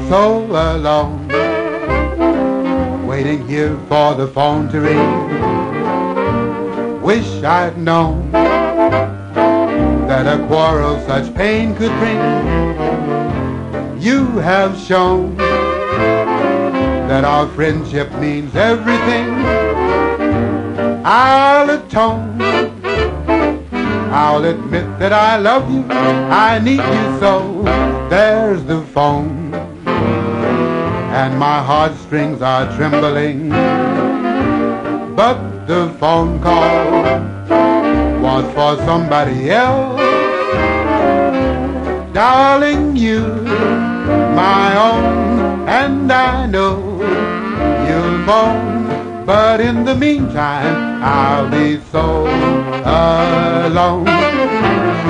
so alone, waiting here for the phone to ring. Wish I'd known that a quarrel such pain could bring. You have shown that our friendship means everything. I'll atone, I'll admit that I love you, I need you so. There's the phone, and my heartstrings are trembling, but the phone call was for somebody else. Darling, you're my own, and I know you'll phone, but in the meantime I'll be so alone.